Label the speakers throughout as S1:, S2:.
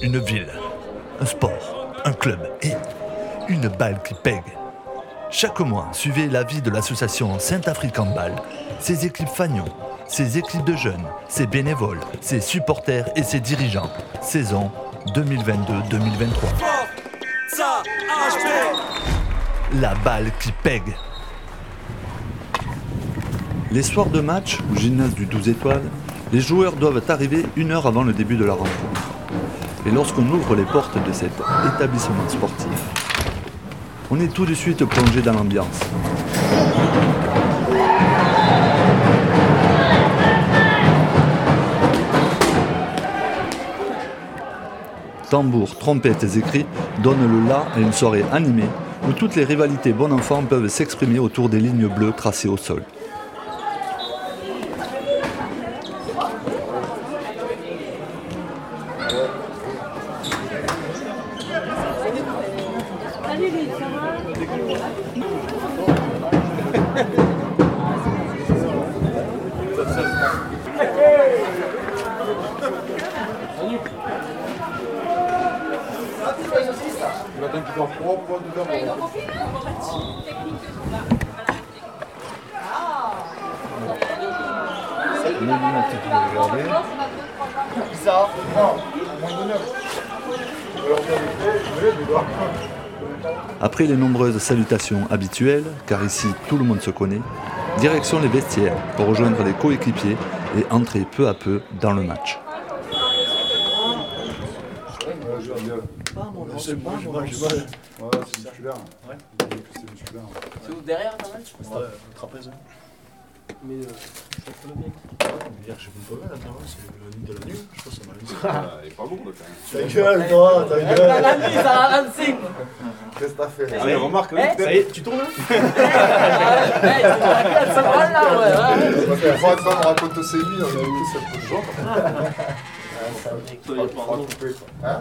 S1: Une ville, un sport, un club et une balle qui pègue. Chaque mois, suivez la vie de l'association Saint-African Ball, ses équipes fanions, ses équipes de jeunes, ses bénévoles, ses supporters et ses dirigeants. Saison 2022-2023. La balle qui pègue. Les soirs de match, au gymnase du 12 étoiles, les joueurs doivent arriver 1 heure avant le début de la rencontre. Et lorsqu'on ouvre les portes de cet établissement sportif, on est tout de suite plongé dans l'ambiance. Tambours, trompettes et cris donnent le la à une soirée animée où toutes les rivalités bon enfant peuvent s'exprimer autour des lignes bleues tracées au sol. Après les nombreuses salutations habituelles, car ici tout le monde se connaît, direction les vestiaires pour rejoindre les coéquipiers et entrer peu à peu dans le match.
S2: C'est musculaire.
S3: C'est où derrière quand même?
S2: Ouais, trapèze.
S3: Mais
S2: Hier, j'ai vu pas mal, c'est la nuit de la nuit, je pense que ça m'a laissé.
S4: Il est pas bon, le
S2: Ta gueule, toi, ta gueule.
S3: la nuit, ça a 25.
S2: Qu'est-ce que t'as fait?
S4: Allez, remarque,
S2: Ça y est, tu tournes là?
S3: Ça va là, ouais.
S2: Parce que fois, on raconte ses nuits, on a vu cette peu de gens.
S3: Il y a pardon.
S2: Hein?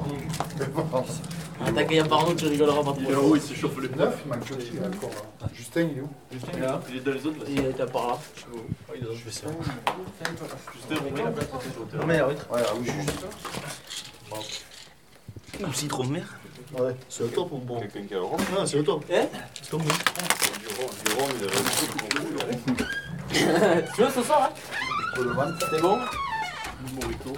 S3: T'as qu'il y a pardon, tu rigoleras pas trop.
S4: Oui, il s'échauffe les pneus.
S2: 9, il manque petit encore. Justin, il est où?
S4: Il est là, il est dans les autres là.
S3: Il était par là.
S4: Il est dans le vaisseau. Justin, on met la place à
S2: Non, mais oui. Ouais, oui, juste.
S4: Ou citron-mer.
S2: Ouais, c'est le top ou bon?
S4: Quelqu'un qui a le rhum.
S2: Ah, c'est le top.
S3: Hein?
S2: C'est tombé.
S4: Du rhum, il a le rhum.
S3: Tu veux ce soir, hein?
S2: Pour le ventre.
S3: C'est bon?
S4: Morito.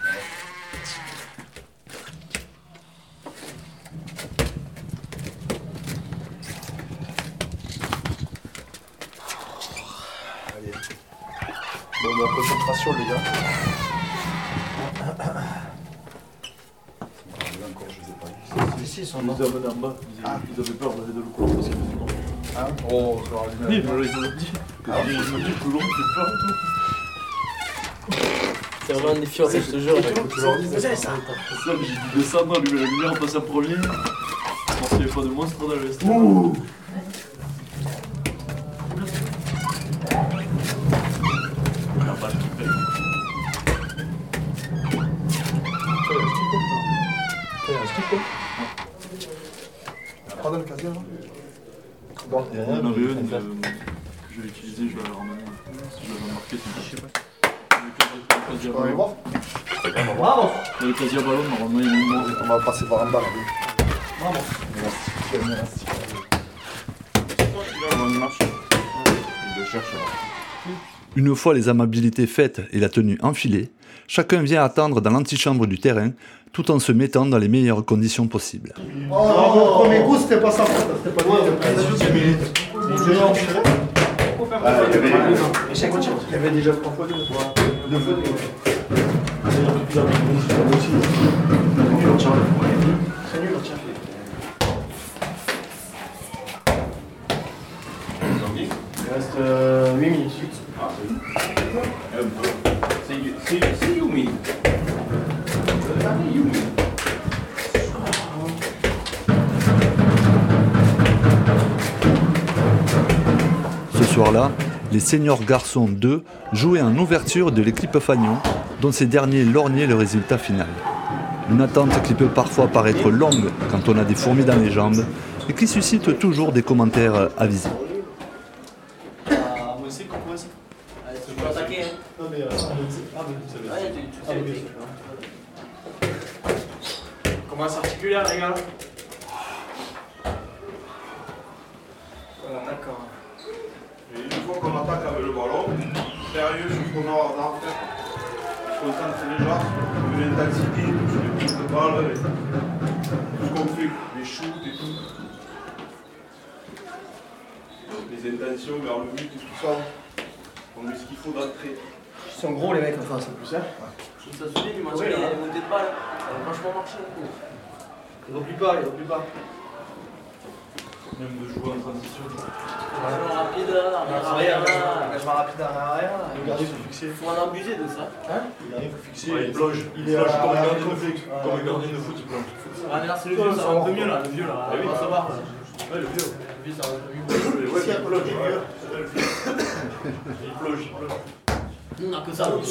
S2: Allez. Bon, la concentration, les gars. Encore, je les ai pas vus. Ici, ils sont
S4: Ils nous amenaient en bas. Ils avaient peur d'aller de l'eau parce qu'il faisait bon.
S2: Hein? Oh, je leur ai
S4: Oui,
S2: dit.
S4: mais là, ils me l'ont dit. Ils m'ont dit que l'eau me fait peur et tout.
S3: C'est vraiment des fiorés, je te jure.
S2: Tu leur dis,
S3: C'est ça.
S4: C'est ça que j'ai dû descendre, lui, la lumière, on passe en premier. Je pense qu'il n'y avait pas de monstre dans le vestiaire.
S2: Ouh!
S4: La balle qui paye.
S2: Pas dans le casier, là? Bon, il y a
S4: Il y
S2: rien.
S4: en avait une que je vais utiliser, je vais la ramener. Si je l'avais marqué, c'est pas. Le casier à
S2: On va aller
S4: ballon.
S2: voir.
S3: Bravo.
S4: Le casier à ballon, normalement, il y a une mort.
S2: On va passer par en bas, là, oui.
S3: Bravo.
S2: Merci.
S4: Comment il marche? Il le cherche là.
S1: Une fois les amabilités faites et la tenue enfilée, chacun vient attendre dans l'antichambre du terrain tout en se mettant dans les meilleures conditions possibles.
S2: Oh, mon premier coup, c'était pas ça. C'était pas lui. Il y avait déjà 3 fois 2 fois. 2 fois 2. C'est nul, tiens. Il reste 8 minutes.
S4: C'est Yumi.
S1: Ce soir-là, les seniors garçons 2 jouaient en ouverture de l'équipe Fagnon, dont ces derniers lorgnaient le résultat final. Une attente qui peut parfois paraître longue quand on a des fourmis dans les jambes et qui suscite toujours des commentaires avisés.
S4: Moi aussi, qu'on pourrait ça.
S3: Tu peux attaquer, hein.
S2: Non mais
S3: Ouais, tu sais,
S2: commence articulaire, les gars. On attaque.
S5: Et une fois qu'on attaque avec le ballon, sérieux sur ce qu'on a à faire. Concentrer les gens sur l'intensité, sur les prises de balle, tout ce qu'on fait, les shoots et tout. Les intentions vers le but et tout ça. On met ce qu'il faut d'entrée.
S2: Ils sont gros les mecs en face en plus. Hein.
S3: Ça se dit, du match, il y a des montées de balles. Ça va franchement marcher.
S2: Ils replie pas, ils replie pas.
S4: Même de jouer en transition.
S3: Engagement rapide,
S2: Engagement rapide en arrière. Le gardien faut fixer.
S3: Il faut en abuser de ça.
S2: Hein? Il arrive, faut fixer.
S5: Ouais, il plonge.
S2: Il
S5: Il
S2: est
S5: plonge
S2: à-
S5: comme un
S2: à-
S5: gardien de foot. Comme un gardien de foot, il plonge.
S3: Là, c'est le vieux, ça va un peu mieux là. Le vieux là,
S5: Ah oui.
S3: on va savoir.
S5: Ouais, le vieux.
S3: Le vieux, ça va un peu mieux.
S5: Ouais, il plonge. Il plonge.
S3: Nous, on n'a que ça. Nous,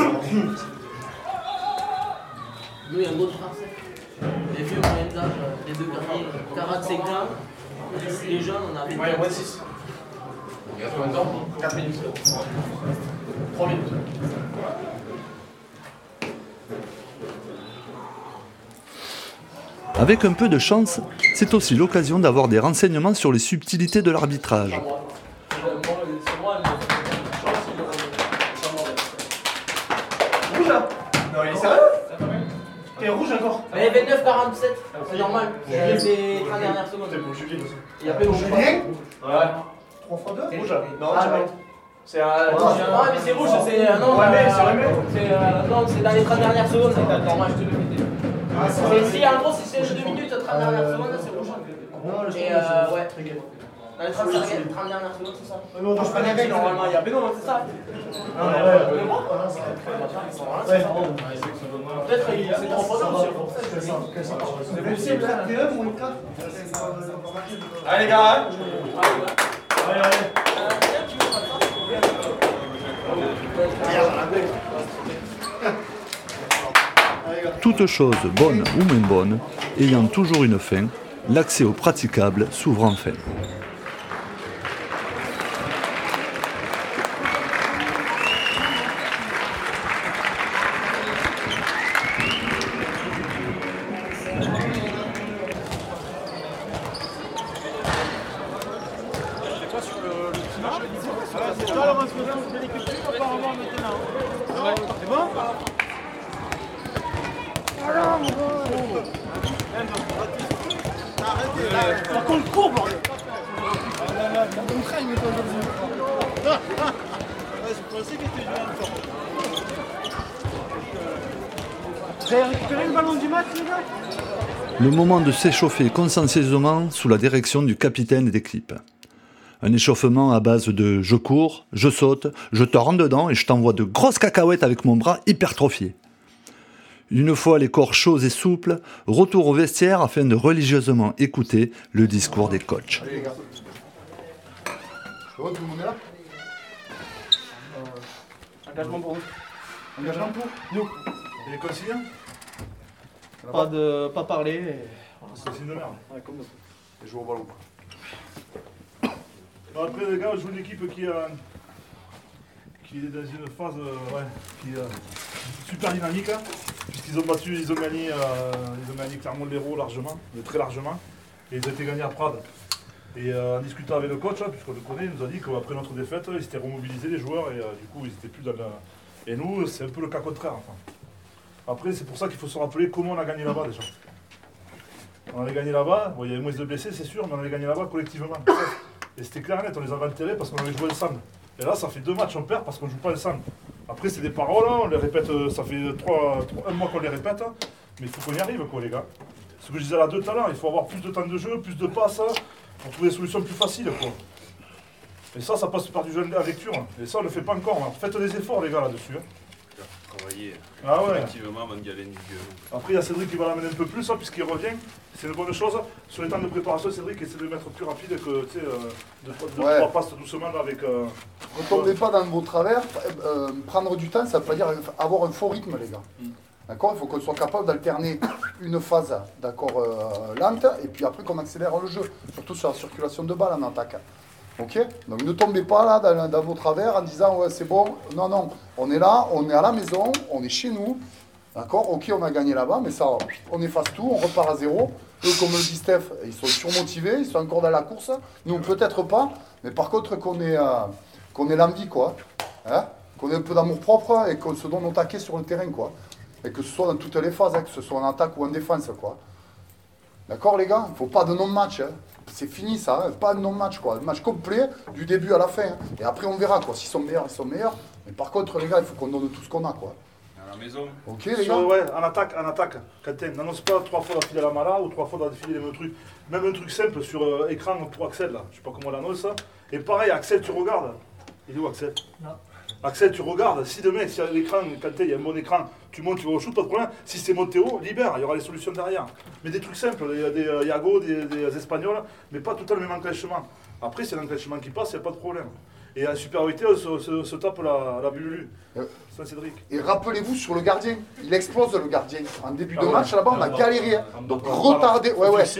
S3: il y a un autre français. Les vieux moyens d'âge, les deux gardiens, 45 ans. Les jeunes, on avait.
S2: Ouais, moins 6. 4 minutes. 3 minutes.
S1: Avec un peu de chance, c'est aussi l'occasion d'avoir des renseignements sur les subtilités de l'arbitrage.
S2: Rouge là? Non, il est sérieux? T'es rouge encore?
S3: Mais 29-47, c'est normal. C'est les 30 dernières secondes.
S2: C'est pour Julien.
S3: Il y a pas longtemps.
S2: Julien? Ouais. 3 fois 2? Rouge là? Non,
S3: Ah,
S2: c'est
S3: ouais.
S2: pas. C'est un.
S3: Ouais, mais c'est rouge, c'est. Non,
S2: Ouais, mais c'est remet.
S3: non, c'est dans les 30 dernières secondes, c'est normal, je te le fais. Si en gros, si c'est 2 minutes, 30 dernières secondes, c'est rouge. Et ouais. Dans les 30 dernières secondes, c'est ça.
S2: Non, je pas avec
S3: Normalement, il y a Bénon, c'est ça.
S2: Non, ouais.
S3: Peut-être c'est 3 fois aussi.
S2: C'est possible, là. T1 ou 4? Allez, les gars, hein? Allez, allez.
S1: Toute chose, bonne ou moins bonne, ayant toujours une fin, l'accès au praticable s'ouvre enfin.
S2: Vous avez récupéré le ballon du match, les gars?
S1: Le moment de s'échauffer consciencieusement sous la direction du capitaine d'équipe. Un échauffement à base de je cours, je saute, je te rentre dedans et je t'envoie de grosses cacahuètes avec mon bras hypertrophié. Une fois les corps chauds et souples, retour au vestiaire afin de religieusement écouter le discours des coachs.
S6: Allez les gars. Tout le monde est là?
S2: Engagement pour vous.
S6: Engagement pour nous.
S5: Et les consignes?
S2: Pas parler.
S5: C'est signe de merde.
S2: Ouais, comme nous.
S6: Et jouer au ballon.
S5: Bon, après, les gars, on joue une équipe qui est dans une phase qui est super dynamique, hein, puisqu'ils ont battu, ils ont gagné Clermont-Lérault largement, très largement, et ils ont été gagnés à Prades. Et en discutant avec le coach, hein, puisqu'on le connaît, il nous a dit qu'après notre défaite, ils s'étaient remobilisés les joueurs et du coup ils n'étaient plus dans la... Et nous, c'est un peu le cas contraire. Enfin. Après, c'est pour ça qu'il faut se rappeler comment on a gagné là-bas déjà. On avait gagné là-bas, bon, il y avait moins de blessés, c'est sûr, mais on avait gagné là-bas collectivement. Et c'était clair et net, on les avait enterrés parce qu'on avait joué ensemble. Et là, ça fait 2 matchs, on perd parce qu'on ne joue pas ensemble. Après, c'est des paroles, hein, on les répète, ça fait un mois qu'on les répète, hein, mais il faut qu'on y arrive, quoi, les gars. Ce que je disais là tout à l'heure, il faut avoir plus de temps de jeu, plus de passes, hein, pour trouver des solutions plus faciles, quoi. Et ça passe par du jeu à lecture. Et ça, on ne le fait pas encore. Hein. Faites des efforts, les gars, là-dessus. Hein.
S7: Travailler
S5: Ah ouais.
S7: activement avant de galer une gueule.
S5: Après, il y a Cédric qui va l'amener un peu plus, hein, puisqu'il revient. C'est une bonne chose. Sur les temps de préparation, Cédric essaie de mettre plus rapide que, tu sais, de
S6: Ouais.
S5: 3 passes doucement là, avec...
S6: Ne tombez pas dans vos travers. Prendre du temps, ça veut pas dire avoir un faux rythme, les gars. D'accord? Il faut qu'on soit capable d'alterner une phase, d'accord, lente, et puis après qu'on accélère le jeu. Surtout sur la circulation de balles en attaque. Ok? Donc ne tombez pas là dans vos travers en disant ouais c'est bon. Non, non. On est là, on est à la maison, on est chez nous. D'accord, ok, on a gagné là-bas, mais ça, on efface tout, on repart à zéro. Eux, comme le dit Steph, ils sont surmotivés, ils sont encore dans la course. Nous, peut-être pas, mais par contre, qu'on ait l'envie, quoi. Hein, qu'on ait un peu d'amour propre et qu'on se donne au taquet sur le terrain, quoi. Et que ce soit dans toutes les phases, hein, que ce soit en attaque ou en défense, quoi. D'accord, les gars? Il ne faut pas de non-match. Hein. C'est fini, ça. Hein. Pas de non-match, quoi. Un match complet, du début à la fin. Hein. Et après, on verra, quoi. S'ils sont meilleurs, ils sont meilleurs. Mais par contre, les gars, il faut qu'on donne tout ce qu'on a, quoi.
S7: À la maison.
S6: Ok, les gars?
S5: Ouais, en attaque. Quentin, n'annonce pas 3 fois d'affilée à la Mala ou 3 fois d'affilée les mêmes trucs. Même un truc simple sur écran pour Axel, là. Je sais pas comment on l'annonce, ça. Et pareil, Axel, tu regardes. Il est où, Axel? Non. Axel, tu regardes. Si demain, si à l'écran, Quentin, il y a un bon écran, tu montes, tu vas au shoot, pas de problème. Si c'est monté haut, libère, il y aura les solutions derrière. Mais des trucs simples, il y a des Yago, des Espagnols, mais pas tout le temps le même enclenchement. Après, c'est l'enclenchement qui passe, il n'y a pas de problème. Et en supériorité, on se tape la bulle. Ça, Cédric.
S6: Et rappelez-vous sur le gardien, il explose le gardien. En début de match, là-bas, on a galéré. Hein. Donc retardez,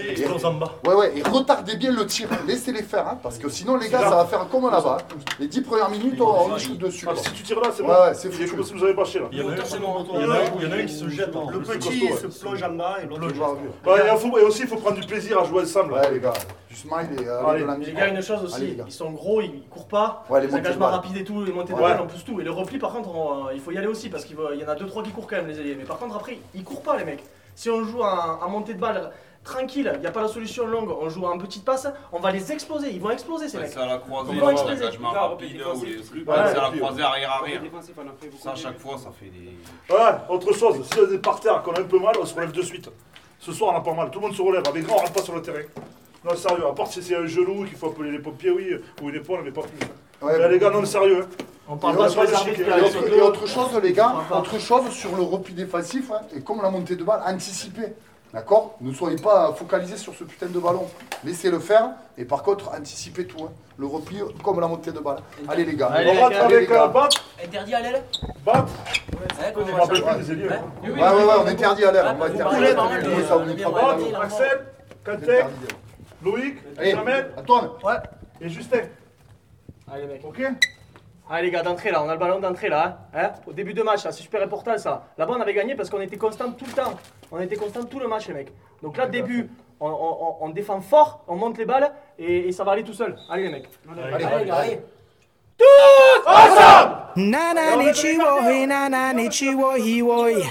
S6: et retardez bien le tir. Laissez-les faire, hein, parce que sinon, les gars, ça va faire comme là-bas. Hein. Les 10 premières minutes, on est shoot dessus.
S5: Si tu tires là, c'est bon.
S6: Ouais, c'est fou.
S5: Il est comme si vous avez bâché là.
S4: Il y en a un qui se jette.
S2: Le petit il se plonge en bas et l'autre.
S5: Et aussi, il faut prendre du plaisir à jouer ensemble.
S6: Ouais, les gars. Du smile et de la
S2: Les gars, une chose aussi, ils sont gros, ils courent pas. Les engagements rapides et tout, les montées de balle, on pousse tout. Et le repli, par contre, il faut y aller aussi parce qu'il y en a 2-3 qui courent quand même, les ailiers. Mais par contre, après, ils courent pas, les mecs. Si on joue en montée de balle tranquille, il n'y a pas la solution longue, on joue en petite passe, on va les exploser. Ils vont exploser, ces mecs.
S7: C'est à la croisée,
S2: Ils vont exploser.
S7: l'engagement rapide ou les trucs. C'est à la croisée arrière-arrière. Ça, à chaque fois, ça fait des.
S5: Ouais, autre chose, si on est par terre, qu'on a un peu mal, on se relève de suite. Ce soir, on a pas mal, tout le monde se relève. Avec grand, on rentre pas sur le terrain. Non, sérieux, à part si c'est un genou qu'il faut appeler les pompiers, oui, ou une épaule, mais pas plus.
S6: Ouais,
S5: les gars, non, sérieux. Hein.
S2: On parle pas sur les arbitres.
S6: Et autre chose, les gars, autre chose sur le repli défensif, hein, et comme la montée de balle, anticipez. D'accord? Ne soyez pas focalisés sur ce putain de ballon. Laissez-le faire, et par contre, anticipez tout. Hein. Le repli comme la montée de balle. Allez, les gars.
S5: On va avec bat.
S3: Interdit à l'aile?
S5: Bat.
S3: On
S5: me rappelle plus des ailiers.
S6: Ouais, on interdit à l'aile. On va interdire. Ça vous mettra pas.
S5: Bat, Axel, Quentin, Loïc, Jamel,
S6: Antoine.
S2: Ouais.
S5: Et Justin.
S2: Allez, mec.
S5: Ok?
S2: Allez les gars, d'entrée là, on a le ballon d'entrée là, hein. Au début de match là, c'est super important ça. Là-bas on avait gagné parce qu'on était constant tout le temps. On était constant tout le match les mecs. Donc là début, on défend fort, on monte les balles et ça va aller tout seul. Allez les mecs.
S3: Allez les gars, allez.
S2: Tous ensemble!
S8: Nana nichiwo, nana nichiwo, hiwoi.
S5: Je sais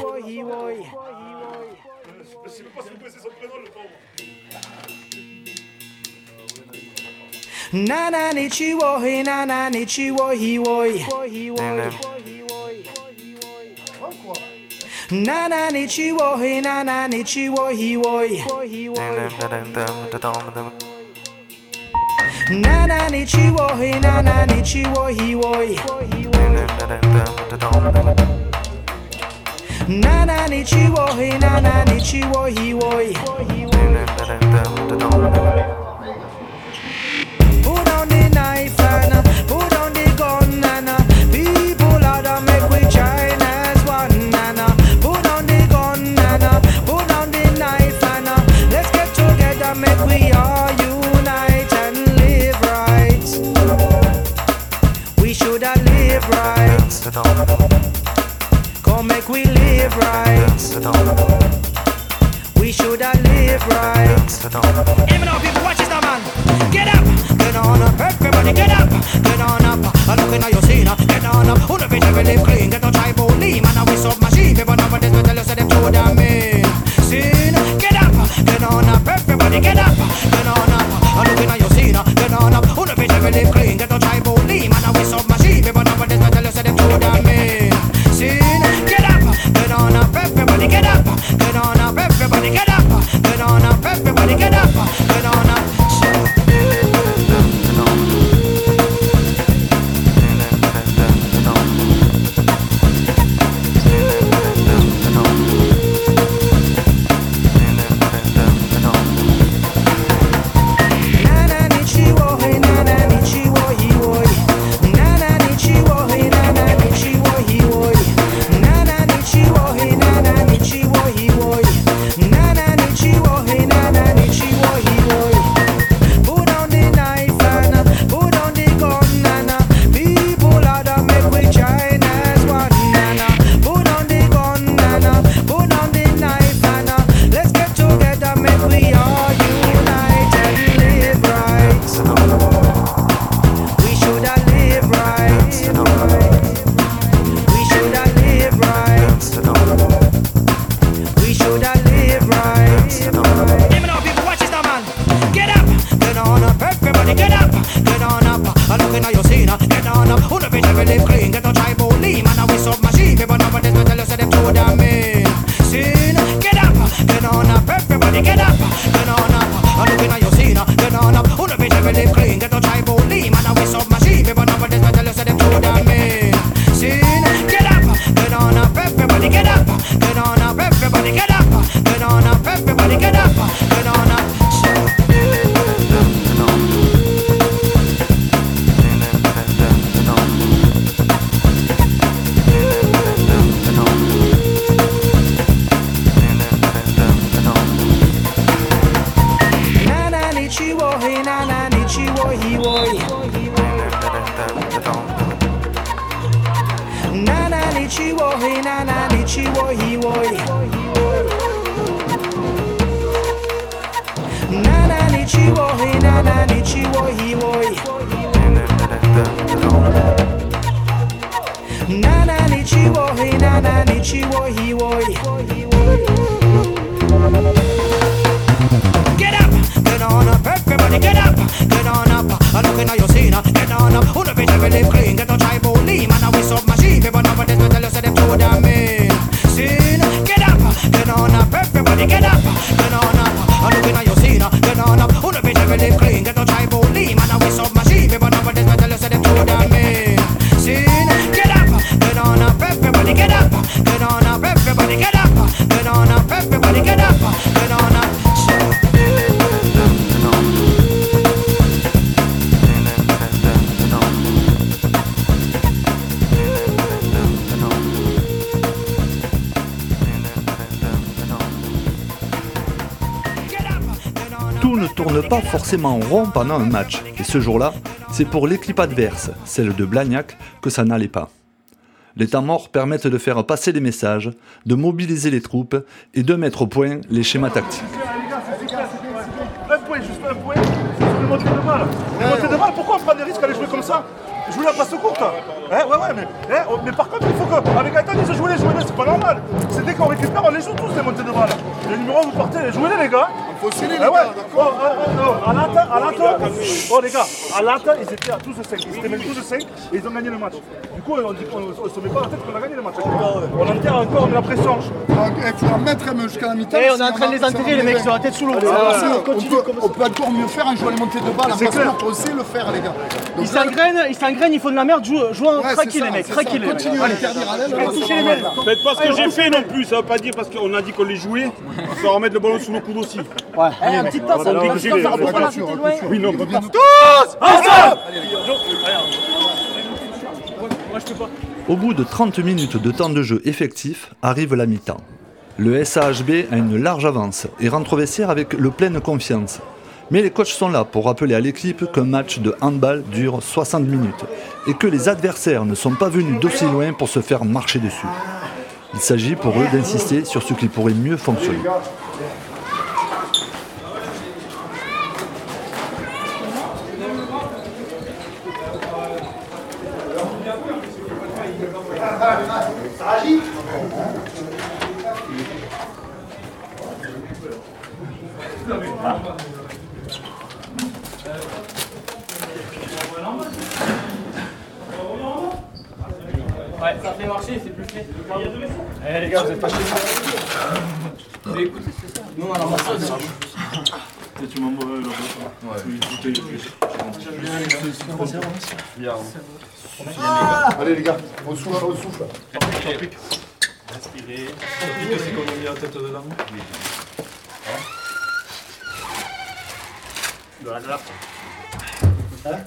S5: même pas si vous connaissez son prénom le pauvre.
S8: Nana nichiwo, nana nichiwo, hiwoi. Nana nichiwo, nana nichiwo, hiwoi. Nana nichiwo, nana nichiwo, hiwoi. Nana nichiwo, nana nichiwo, hiwoi. Put on the knife and put on the gun and people out and make we join as one and put on the gun and put on the knife and let's get together, make we all unite and live right. We should have live right. Come make we live right. We should have live right. Even though people watch this now, man. Get up, get on up, everybody get up, get on up. I'm looking at your scene, get on up. Who the bitch ever live clean, get no tribal lean. Man, we submachine, people nowadays we tell us that them too damn mean. Scene, get up, get on up, everybody get up, get on up. I'm looking at your scene, get on up. Who the bitch ever live clean, get no tribal lean. Man, we submachine, people nowadays we tell us that them too damn mean. Scene, get up, get on up, everybody get up, get on up, everybody get up, get on up, everybody get up, get on up. He everybody get up, turn on up. I'm looking at your scene, turn on up. Who the bitch ever live clean, get no try bully. Man, I wish up machine, people know what this I tell you, say them true than me. Scene, get up, turn on up, everybody get up, turn on up, everybody get up, turn on up, everybody get up, turn on up. Get up, get on up, everybody get up, get on up. I'm looking at your scene, get on up. Who the bitch ever live clean, get no try bully. Man, I wish up machine, people know what this I tell you, say them true than me. Scene, get up, get on up, everybody get up, get on up. I'm looking at your scene, get on up. Who the bitch ever live clean, get no try bully. Man, I wish up machine, people know what this I tell you, say them true than me. Scene, get up, get on up, everybody get up, get on up, everybody get up, get on up, everybody get up, get on up.
S1: Tout ne tourne pas forcément rond pendant un match, et ce jour-là, c'est pour l'équipe adverse, celle de Blagnac, que ça n'allait pas. Les temps morts permettent de faire passer les messages, de mobiliser les troupes et de mettre au point les schémas tactiques.
S5: Un point, juste un point, c'est une montée de balle. Une montée de balle, pourquoi on prend des risques à aller jouer comme ça? Jouer la passe courte. Mais par contre, il faut qu'avec Gaëtan, ils se jouent les, c'est pas normal. C'est dès qu'on récupère, on les joue tous les montées de balle. Les numéros, vous partez, jouez-les les gars.
S6: Il faut osciller les gars, d'accord.
S5: À l'Ata, ils étaient à 12-5. Ils étaient même 12-5 et ils ont gagné le match. Du coup, on dit qu'on ne se met pas la tête qu'on a gagné le match. On enterre encore, on met la pression.
S6: Il faut en mettre jusqu'à la mi-temps.
S2: On est en train de les enterrer, les mecs, sur la tête sous l'eau.
S6: On peut encore mieux faire un joueur les montées de balle. On sait le faire, les gars.
S2: Ils s'engrainent, ils font de la merde, jouent tranquille les mecs, tranquille.
S6: Continue à l'interdire à l'aile.
S7: Faites pas ce que j'ai fait non plus, ça veut pas dire parce qu'on a dit qu'on les jouait, il faut remettre le ballon sous le coude aussi.
S2: Ouais. Allez, un petit passe, pourquoi là c'était loin?
S7: Oui, non,
S2: tous ensemble. Moi je peux pas.
S1: Au bout de 30 minutes de temps de jeu effectif, arrive la mi-temps. Le SAHB a une large avance et rentre au vestiaire avec le pleine confiance. Mais les coachs sont là pour rappeler à l'équipe qu'un match de handball dure 60 minutes et que les adversaires ne sont pas venus d'aussi loin pour se faire marcher dessus. Il s'agit pour eux d'insister sur ce qui pourrait mieux fonctionner.
S6: Ça agite.
S2: Ouais, ça fait marcher, c'est plus fait. Allez les gars, vous êtes pas chez vous. Mais écoutez, c'est ça. Non, alors moi ça,
S4: tu m'envoies leur
S6: Allez les gars, on souffle, on souffle.
S4: Respirez. C'est qu'on a mis la tête dedans.
S2: De la grappe.
S6: Hein?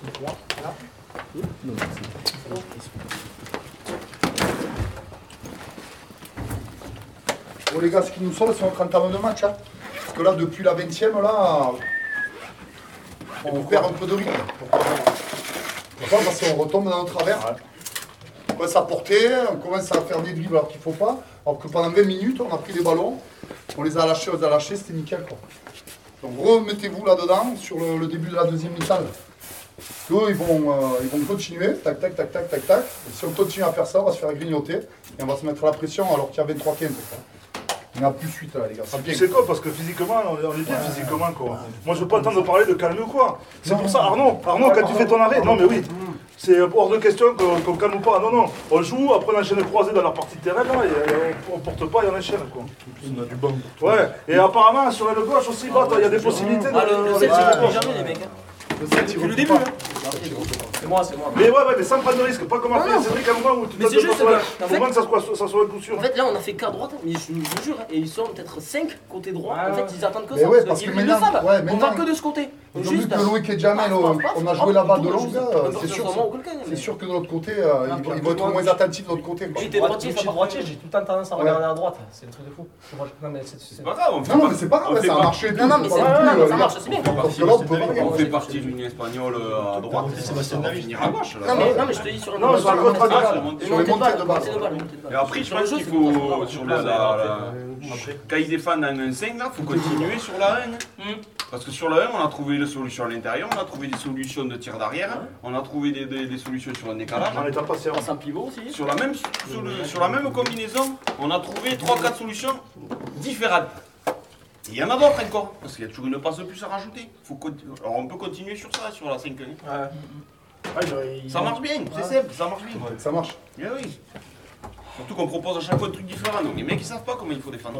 S6: Bon les gars, ce qui nous sauve, c'est notre entame de match. Hein. Parce que là, depuis la 20e, là, on perd un peu de rythme. Pourquoi? Parce qu'on retombe dans notre travers. On commence à porter, on commence à faire des dribbles alors qu'il ne faut pas. Alors que pendant 20 minutes, on a pris des ballons, on les a lâchés, c'était nickel. Quoi. Donc remettez-vous là-dedans sur le début de la deuxième mi-temps. Eux, ils vont continuer, tac, tac, tac, tac, tac, tac. Et si on continue à faire ça, on va se faire grignoter et on va se mettre la pression alors qu'il y a 23-15. Il y en a plus 8 là, les gars.
S5: C'est quoi? Parce que physiquement, on est bien physiquement, quoi. Moi, je veux pas entendre parler de calme ou quoi. C'est pour ça, Arnaud, quand tu fais ton arrêt, non mais oui. C'est hors de question qu'on calme pas. Non, on joue, après on enchaîne croisé dans leur partie de terrain, là, et on porte pas et on enchaîne, quoi.
S4: On a du banc.
S5: Ouais, et apparemment, sur l'aile gauche aussi, il y a des possibilités.
S3: Le 7, il ne jamais, les mecs.
S2: C'est le début. C'est moi.
S5: Mais mais sans prendre de risque, pas comme après. C'est vrai qu'à un moment où tu te
S3: juste
S5: que ça soit un coup sûr.
S3: En fait, là, on a fait qu'à droite, mais je vous jure, et ils sont peut-être 5 côté droit. En fait, ils attendent que
S6: Mais
S3: ça.
S6: ouais, parce que
S3: ils
S6: maintenant,
S3: le savent.
S6: ouais,
S3: On
S6: maintenant,
S3: va que de ce côté.
S6: Vu que Loïc et Jamel, on a joué là-bas de long, c'est sûr que de l'autre côté, ils vont être moins attentifs de l'autre côté.
S2: J'étais droitier, j'ai tout le temps tendance à regarder à droite. C'est le truc de fou. Non, mais
S7: C'est pas grave,
S6: Non, mais c'est pas grave, ça a marché.
S3: Non, mais ça marche, c'est bien.
S7: on fait partie d'une espagnole à droite, on va finir à gauche.
S3: Non, mais je te dis sur un
S5: Non, sur la contre
S6: sur les montées de balle.
S7: Et après, je pense qu'il faut, sur quand ils défendent en 1-5, là, il faut continuer sur la 1. Parce que sur la 1, on a trouvé des solutions à l'intérieur, on a trouvé des solutions de tir d'arrière, on a trouvé des solutions sur un décalage.
S5: On est impatient.
S3: un pivot aussi.
S7: Sur la même combinaison, on a trouvé 3-4 solutions différentes. Il y en a d'autres encore, parce qu'il y a toujours une passe de plus à rajouter. Alors on peut continuer sur ça, sur la 5. Ça marche bien, c'est simple, ça marche bien.
S6: Ça marche.
S7: Eh oui. Surtout qu'on propose à chaque fois un truc différent, donc les mecs ils savent pas comment il faut défendre.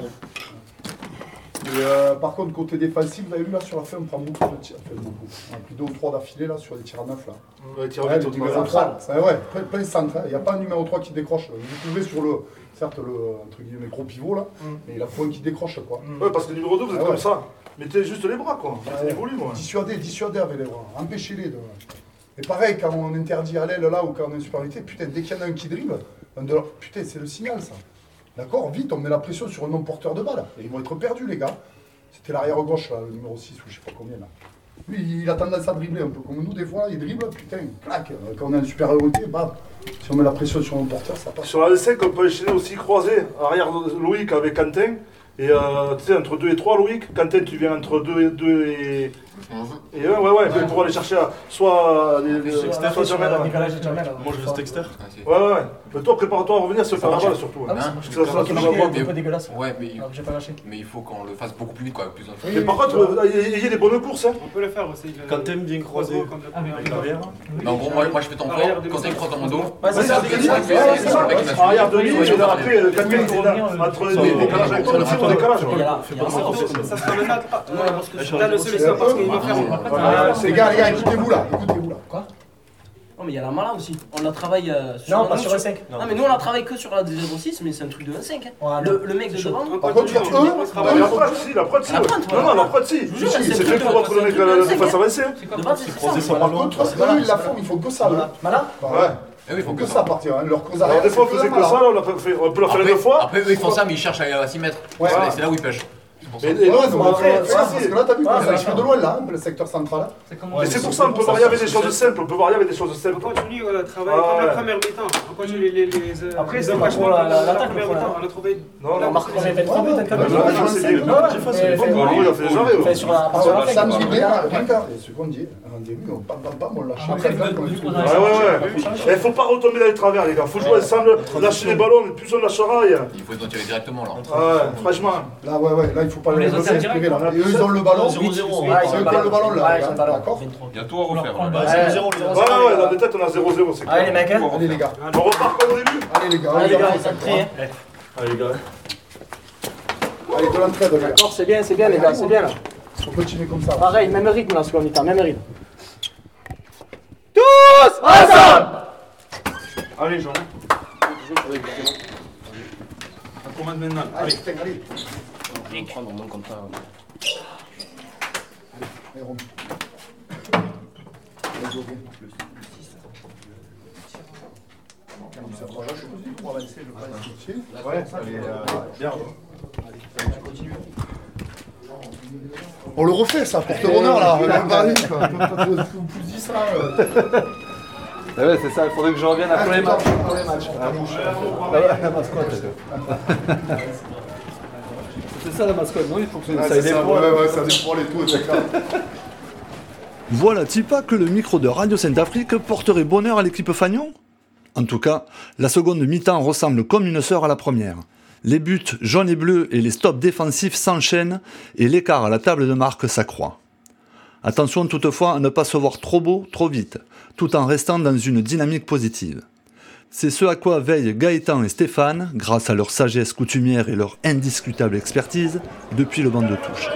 S6: Et par contre, côté défensif, vous avez vu là sur la fin, on prend beaucoup de tirs. Enfin, beaucoup. On a plus 2 ou 3 d'affilée là sur les tirs à 9 là.
S5: Ouais, tir
S6: Ouais,
S5: vite,
S6: le numéro 3. Ouais, plein de centres. Il n'y a pas un numéro 3 qui décroche. Vous pouvez sur le, certes, entre guillemets, gros pivot là, mais il a pas un qui décroche quoi.
S5: Ouais, parce que le numéro 2, vous êtes comme ça. Mettez juste les bras quoi. Mettez les volumes.
S6: Dissuadez avec les bras. Empêchez-les de. Et pareil, quand on interdit à l'aile là ou quand on est en supériorité, putain, dès qu'il y en a un qui dribble, putain, c'est le signal ça. D'accord, vite, on met la pression sur un non-porteur de balle. Et ils vont être perdus, les gars. C'était l'arrière gauche, là, le numéro 6 ou je sais pas combien là. Lui, il a tendance à dribbler un peu comme nous, des fois, il dribble, putain, clac. Quand on est en supériorité, bam. Si on met la pression sur un porteur, ça passe.
S5: Sur la 5, on peut enchaîner aussi croisé, arrière Loïc avec Quentin. Et tu sais, entre 2 et 3, Loïc. Quentin, tu viens entre 2 et 1, ouais, pour aller chercher soit soit Jamel.
S4: Moi je reste externe.
S5: Ouais. Mais toi, prépare-toi à revenir se faire la balle surtout.
S2: C'est un peu dégueulasse.
S9: Ouais, mais
S2: j'ai pas lâché.
S9: Mais il faut qu'on le fasse beaucoup plus vite, quoi.
S5: Mais par contre, ayez des bonnes courses.
S10: On peut le faire aussi.
S4: Quand t'aimes bien croiser avec l'arrière.
S9: Non, bon, moi je fais ton fort, quand t'as une croix dans mon dos.
S5: C'est ça, arrière de lui, et là après, Quentin, entre les décalages avec toi, on tire au décalage.
S10: Ça sera le nat. T'as le solution parce qu'il va faire.
S6: Les gars, écoutez-vous là.
S3: Quoi? Non mais il y a la mala aussi, on la travaille
S2: sur pas sur un 5.
S3: Non mais nous on la travaille que sur la 06 mais c'est un truc de 1-5 hein. Le mec de devant.
S6: Par contre
S5: la prod si. Non, la prod si. C'est fait pour entre le mec de face avancée.
S6: Par contre, eux ils la font, ils font que ça.
S2: Mala?
S6: Ouais. Ils font que ça partir, leur cause arrière.
S5: Des fois on faisait que ça, on peut la faire 2 fois.
S9: Après eux ils font ça mais ils cherchent à s'y mettre. C'est là où ils pêchent.
S5: Mais non,
S6: parce que là, t'as vu, ça arrive de loin, là, le secteur central.
S5: Mais c'est pour ça qu'on peut varier avec des choses simples. On
S10: continue le travail comme la première mi-temps. On continue les
S2: après, c'est pas trop l'attaque.
S10: On a trouvé.
S2: Non, on a marqué 23 buts,
S5: c'est bien. C'est bon, il a fait les arrêts.
S2: Sur la
S6: samedi, ce qu'on dit, on lâche.
S5: Il faut pas retomber dans les travers, les gars. Il faut jouer ensemble, lâcher les ballons, mais plus on lâchera.
S9: Il faut les tirer directement là.
S5: Ouais, franchement.
S6: Là, là, il faut pas les laisser inspirer là. Et eux, ils ont le ballon. Ils ont le ballon là. D'accord.
S7: Il y a tout à refaire.
S5: Ouais, dans les têtes, on a 0-0. C'est
S2: allez, les mecs.
S6: Allez, les gars.
S5: On repart comme au début.
S6: Allez, les gars.
S2: Allez, les gars.
S6: Allez, de l'entraide, les gars.
S2: D'accord, c'est bien, les gars, c'est bien là.
S6: On continue comme ça.
S2: Pareil, même rythme là, seconde mi-temps, même rythme. Tous ensemble.
S5: Allez, Jean.
S4: On commande maintenant.
S6: Allez.
S3: On prend normalement comme ça.
S6: Allez, Rome. On le refait ça, pour te bonheur là. Vous dites ça.
S11: Ouais, c'est ça, il faudrait que je revienne après les matchs. La mascotte. C'est ça la mascotte, non? Il faut que ça ait des poils.
S6: Ouais, ça a des poils et tout, etc.
S1: Voilà-t-il pas que le micro de Radio Sainte-Afrique porterait bonheur à l'équipe Fagnon? En tout cas, la seconde mi-temps ressemble comme une sœur à la première. Les buts jaunes et bleus et les stops défensifs s'enchaînent et l'écart à la table de marque s'accroît. Attention toutefois à ne pas se voir trop beau, trop vite, tout en restant dans une dynamique positive. C'est ce à quoi veillent Gaëtan et Stéphane, grâce à leur sagesse coutumière et leur indiscutable expertise, depuis le banc de touche.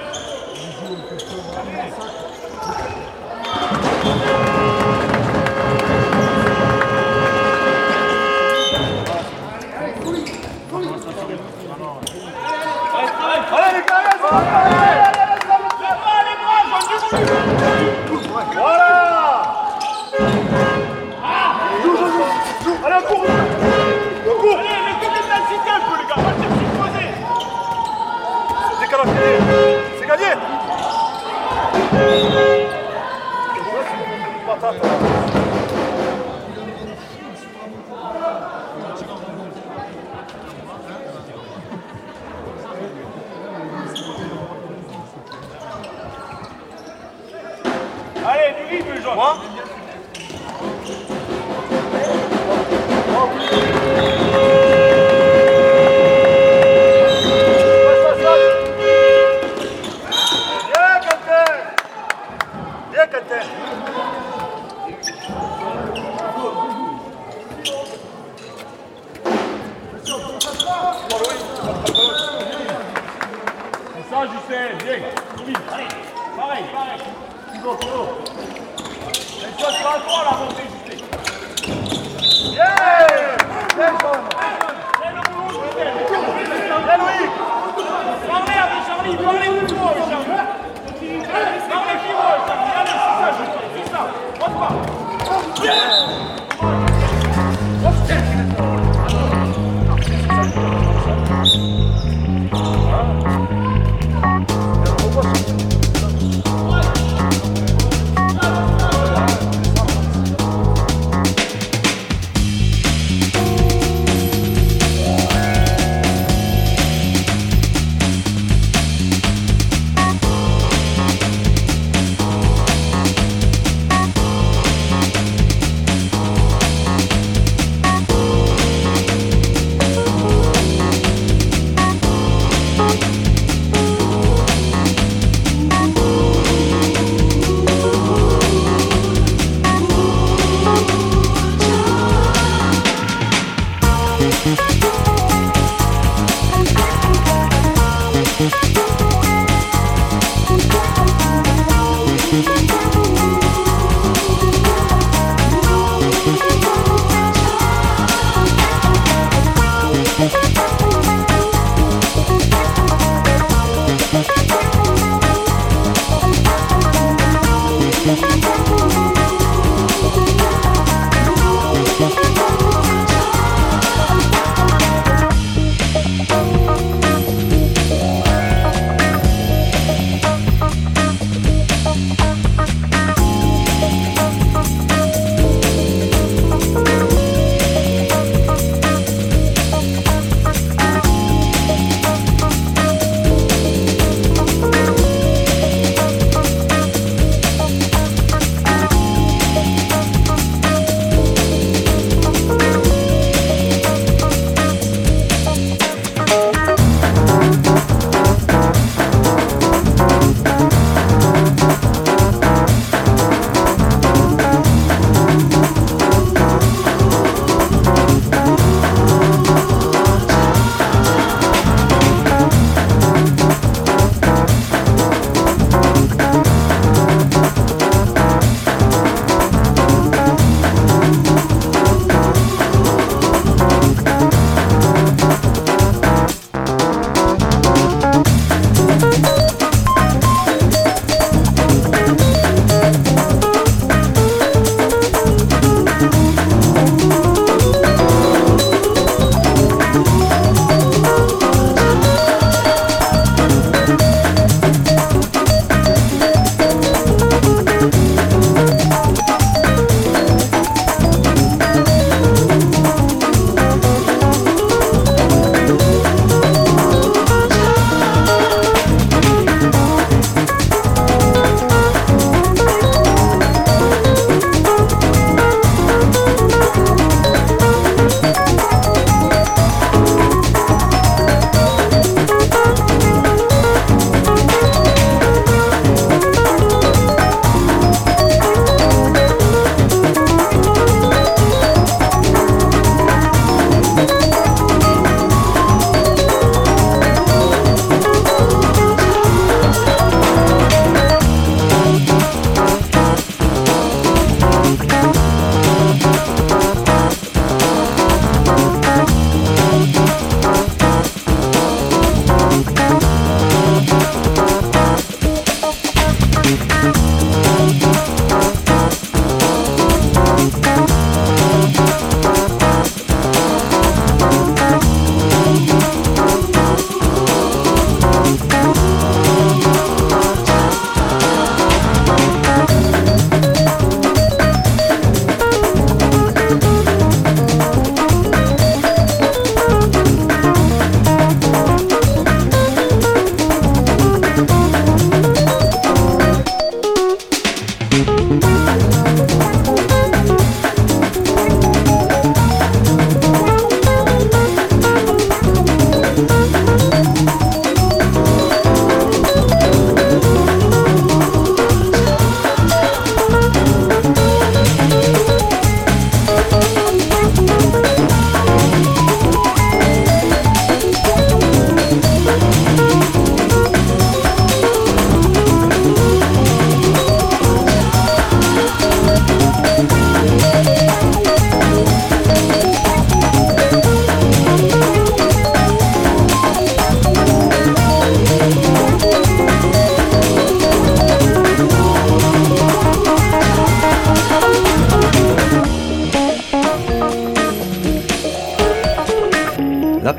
S5: C'est gagné. Allez, du rythme, les gens. Ça, Justin, bien. Allez, pareil. Toujours. Et toi, tu vas à toi, la montée, Justin. Yeah! Bien, John. Bien, Loïc. Parlez avec Charlie, parlez plus fort, Charlie. Parlez plus fort, Charlie. Allez, c'est ça, Justin, c'est ça. Monte pas. Yeah!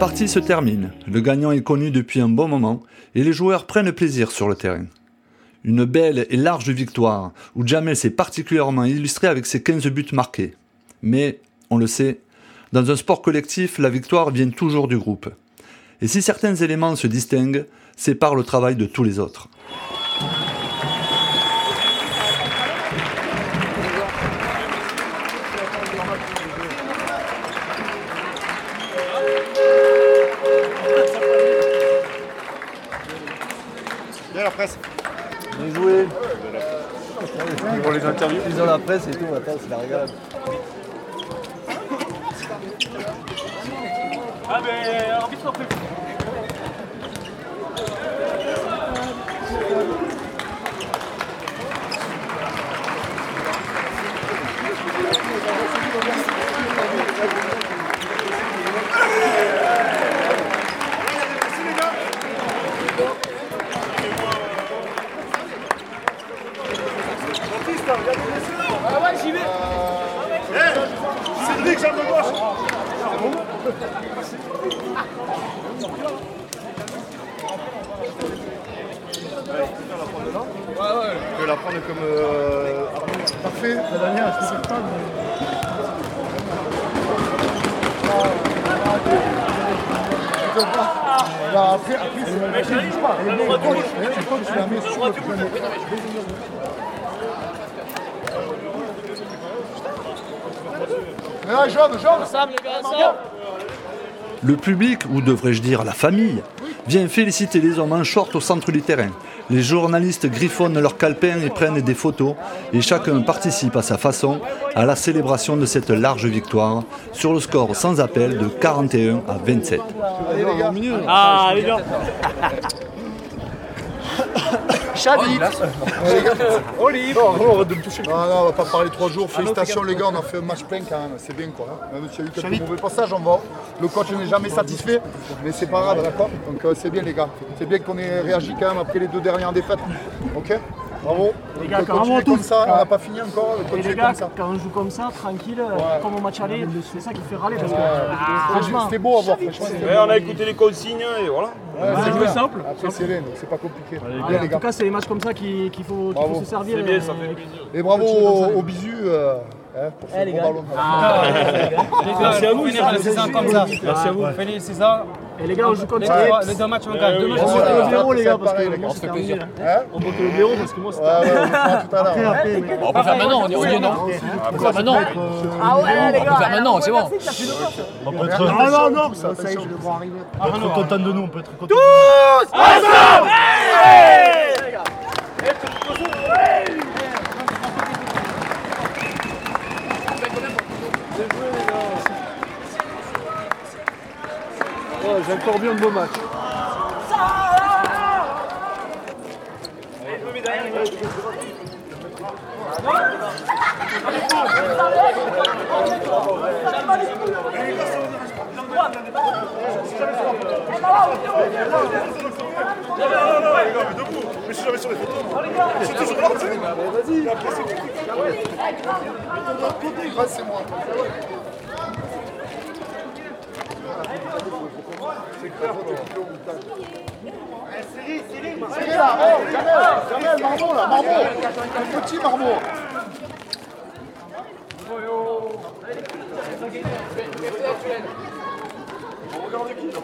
S1: partie se termine, le gagnant est connu depuis un bon moment et les joueurs prennent plaisir sur le terrain. Une belle et large victoire où Jamel s'est particulièrement illustré avec ses 15 buts marqués. Mais, on le sait, dans un sport collectif, la victoire vient toujours du groupe. Et si certains éléments se distinguent, c'est par le travail de tous les autres.
S5: Bien la presse.
S11: Bien joué.
S5: Pour les interviews.
S11: Ils ont la presse et tout, attends, c'est la régalade.
S10: Ah mais arbitre après.
S2: Ah ouais, j'y vais.
S5: Cédric, jambe gauche.
S6: Tu peux la prendre comme parfait, la dernière, je sais pas. Après, je ne bouge pas. Le coach, je la mets sur le pied. Mais là, jaune.
S1: Le public, ou devrais-je dire la famille, vient féliciter les hommes en short au centre du terrain. Les journalistes griffonnent leurs calepins et prennent des photos, et chacun participe à sa façon à la célébration de cette large victoire sur le score sans appel de 41-27.
S6: Allez les gars.
S10: Ah les gars.
S6: Chabi.
S10: Olive.
S6: Non, arrête de me toucher. Non, on va pas parler 3 jours. Félicitations les gars, on a fait un match plein quand même. C'est bien quoi. Même s'il y a eu quelques mauvais passages, on va. Le coach n'est jamais satisfait, mais c'est pas grave, d'accord. Donc c'est bien les gars. C'est bien qu'on ait réagi quand même après les 2 dernières défaites. Ok. Bravo.
S10: Les gars,
S6: continuez comme ça, on n'a pas fini encore.
S10: Et les gars, quand on joue comme ça, tranquille, comme au match aller, c'est ça qui fait râler. Parce que franchement,
S6: c'était beau à voir.
S7: On a écouté les consignes et voilà.
S10: c'est plus simple.
S6: Après c'est laid, donc c'est pas compliqué.
S10: Allez, en tout cas, c'est les matchs comme ça qu'il faut se servir.
S7: C'est bien, ça fait plaisir.
S6: Et bravo au bisu. Pour ce
S10: les
S6: gros
S10: gars.
S6: ballon.
S10: Merci à vous,
S12: c'est ça comme ça.
S10: Merci à vous.
S12: C'est ça.
S10: Et les gars, on joue comme ça.
S12: Les 2 matchs en gagne.
S10: On monte le bureau, les gars, parce que moi,
S6: on
S10: c'était terminé. On monte le bureau parce que moi, c'était
S6: tout à l'heure.
S9: On peut faire maintenant, on dit non. On peut faire maintenant.
S3: Ah ouais, les gars.
S9: On peut faire maintenant, c'est bon.
S5: On peut être...
S6: Ah non,
S5: ça y est, je le vois arriver. On peut être content de nous, on peut être content.
S10: tous ensemble.
S11: J'ai encore vu un beau match.
S5: Je suis jamais sur les photos. Je suis toujours là, tu sais. Vas-y. Après, c'est moi. C'est clair,
S6: C'est là, Jamel, Marmot là, Marmot. Le petit Marmot.
S5: Regardez qui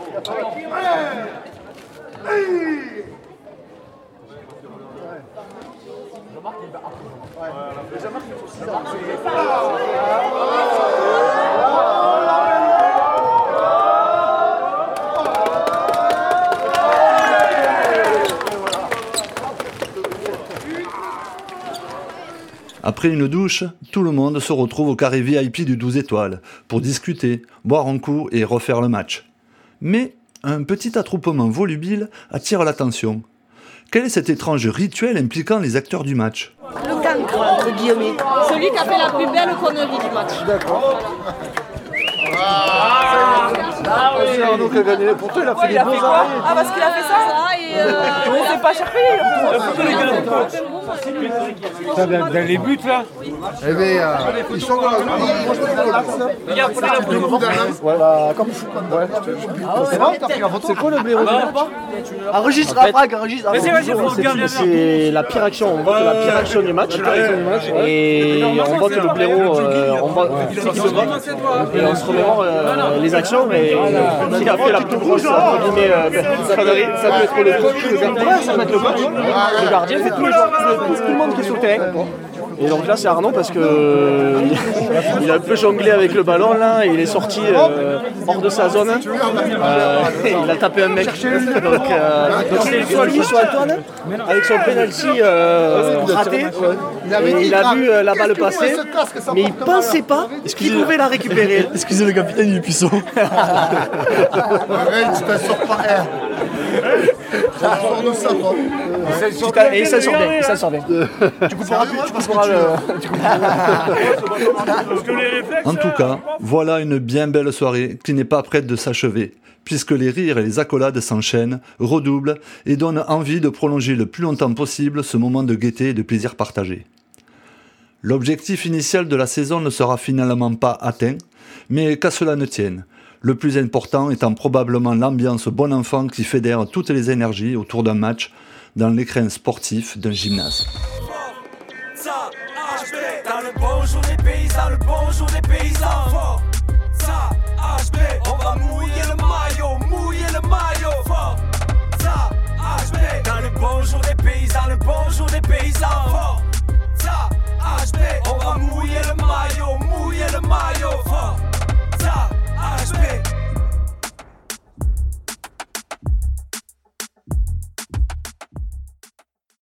S1: Après une douche, tout le monde se retrouve au carré VIP du 12 étoiles pour discuter, boire un coup et refaire le match. Mais un petit attroupement volubile attire l'attention. Quel est cet étrange rituel impliquant les acteurs du match?
S13: Le cancre, entre guillemets. Celui qui a fait la plus belle connerie du match.
S6: D'accord.
S11: Ah oui, c'est Arnaud qui a gagné. Pourtant, il a fait des beaux arrêts.
S14: Ah, parce qu'il a fait ça et on s'est pas cher payé.
S12: Dans les buts là.
S6: Eh bien, ils sont là.
S12: Regarde, prenez la photo.
S11: Voilà, comme ça. C'est vrai, t'as pris la photo. C'est quoi le blaireau?
S10: Enregistre après, enregistre.
S12: Vas-y, faut regarder.
S10: C'est la pire action, on vote la pire action du match. Et on vote le blaireau, on vote qui se vote. Et on se remémore les actions. Et qui a fait la plus grosse connerie, ça peut être le coach, le gardien, ça peut être le coach. Le gardien, c'est tous les joueurs, tout le monde qui est sur le terrain. Et donc là c'est Arnaud parce que il a un peu jonglé avec le ballon là, et il est sorti hors de sa zone. Il a tapé un mec. Donc c'est soit lui soit Antoine avec son penalty raté. Et il a vu la balle passer, mais il pensait pas qu'il pouvait la récupérer.
S1: Excusez le capitaine, il est puissant.
S6: Tu t'en sors pas.
S10: Et il s'en sort bien, il s'en sort bien. Tu couperas
S1: En tout cas, voilà une bien belle soirée qui n'est pas prête de s'achever, puisque les rires et les accolades s'enchaînent, redoublent et donnent envie de prolonger le plus longtemps possible ce moment de gaieté et de plaisir partagé. L'objectif initial de la saison ne sera finalement pas atteint, mais qu'à cela ne tienne. Le plus important étant probablement l'ambiance bon enfant qui fédère toutes les énergies autour d'un match dans l'écrin sportif d'un gymnase.
S8: Dans le bonjour des paysans, le bonjour des paysans. Forza HB, on va mouiller le maillot. Forza HB, dans le bonjour des paysans, le bonjour des paysans. Forza HB, on va mouiller le maillot. Forza HB.